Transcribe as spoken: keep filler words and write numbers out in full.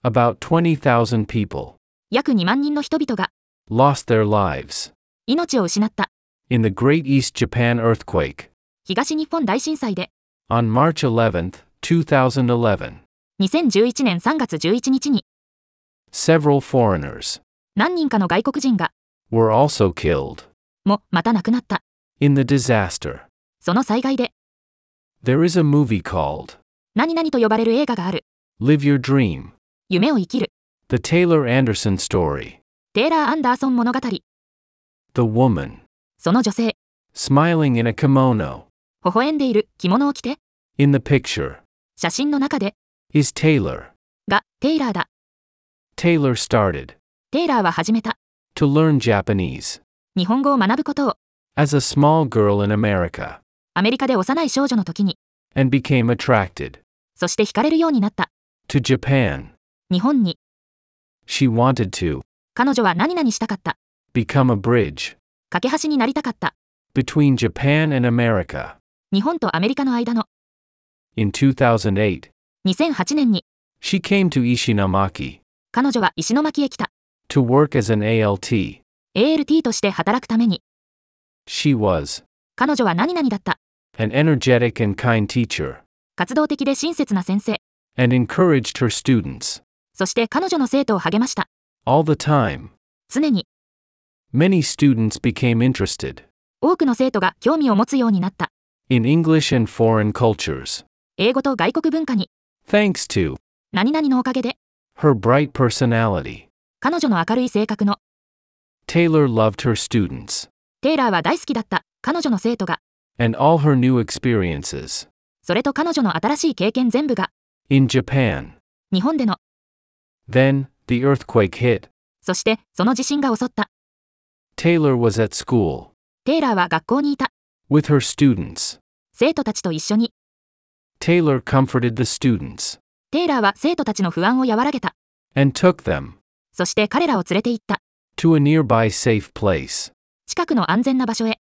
About twenty thousand people 約にまんにんの人々が lost their lives 命を失った。 in the Great East Japan Earthquake 東日本大震災で on March eleventh, twenty eleven. にせんじゅういちねんさんがつじゅういちにちに Several foreigners 何人かの外国人が were also killed もまた亡くなった。 in the disaster. その災害で There is a movie called 何々と呼ばれる映画がある。 Live Your Dream, 夢を生きる。 the Taylor Anderson story. テイラー・アンダーソン物語。 The woman その女性 smiling in a kimono 微笑んでいる着物を着て in the picture 写真の中で is Taylor. がテイラーだ。 Taylor started テイラーは始めた。 to learn Japanese 日本語を学ぶことを as a small girl in America アメリカで幼い少女の時に and became attracted そして惹かれるようになった。 to Japan. 日本に She wanted to 彼女は何々したかった。 become a bridge 架け橋になりたかった。 between Japan and America. 日本とアメリカの間の In two thousand eight, にせんはちねんに she came to Ishinomaki 彼女は石巻へ来た。 to work as an A L T. エーエルティー として働くために She was 彼女は何々だった。 an energetic and kind teacher 活動的で親切な先生。 and encouraged her students そして彼女の生徒を励ました。 all the time. 常に Many students became interested 多くの生徒が興味を持つようになった。 in English and foreign cultures 英語と外国文化に thanks to 何々のおかげで her bright personality. 彼女の明るい性格の Taylor loved her students テイラーは大好きだった彼女の生徒が and all her new experiences それと彼女の新しい経験全部が in Japan. 日本での Then, the earthquake hit. そしてその地震が襲った。 Taylor was at school テイラーは学校にいた。 with her students. 生徒たちと一緒に Taylor comforted the students テイラーは生徒たちの不安を和らげた。 and took them そして彼らを連れて行った。 to a nearby safe place. 近くの安全な場所へ